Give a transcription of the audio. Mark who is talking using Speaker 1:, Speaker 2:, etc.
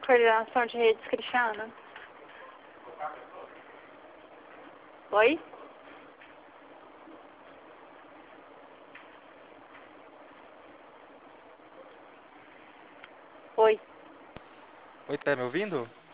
Speaker 1: Coordenação de redes, Cristiana. Oi? Oi.
Speaker 2: Oi, tá me ouvindo?